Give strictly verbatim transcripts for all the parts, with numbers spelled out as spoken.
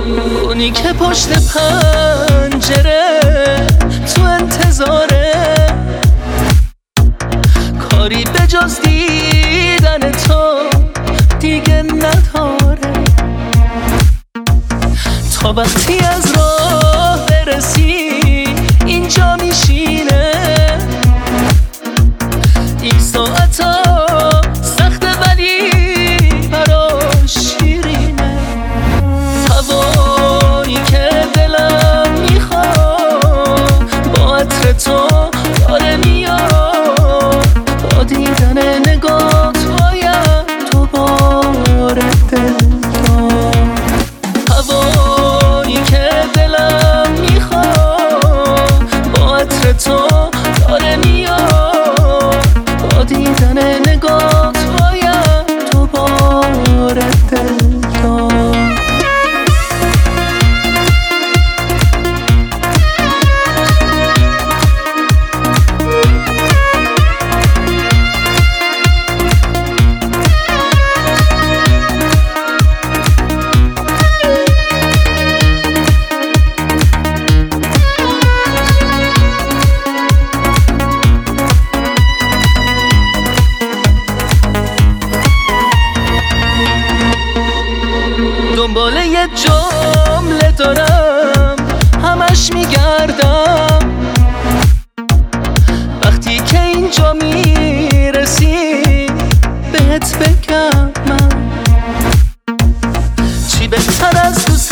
اونی که پشت پنجره تو انتظاره، کاری به جز دیدن تو دیگه نداره. تا وقتی از راه برسی اینجا میشینه، این ساعتا سخته ولی براش شیرینه. هوایی که دلم میخواد با عطر تو داره میاد، با دیدن نگاه باید دوباره دل داد. هوایی که دلم میخواد با عطر تو داره میاد، با دیدن نگاه باید دوباره دل داد. دنبال یه جمله دارم همش میگردم، وقتی که اینجا میرسی بهت بگم من چی بهتر از دوست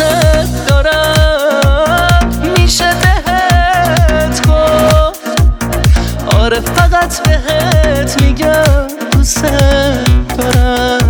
دارم میشه بهت گفت. آره فقط بهت میگم دوست دارم.